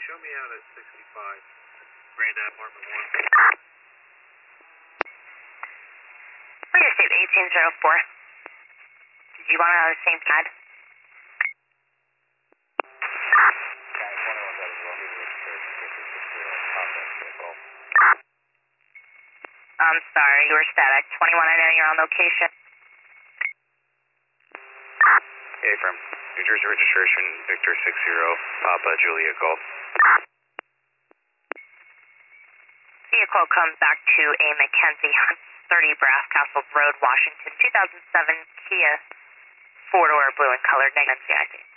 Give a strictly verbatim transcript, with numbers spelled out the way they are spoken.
show me out at sixty-five. Grand Apartment one. Clear state eighteen oh four. Did you want it on the same pad? I'm sorry, you were static. twenty-one, I know you're on location. Hey, from New Jersey registration, Victor six zero, Papa Julia Golf. Vehicle comes back to a Mackenzie, thirty Brass Castle Road, Washington, two thousand seven Kia, four-door blue and colored, negative C I C.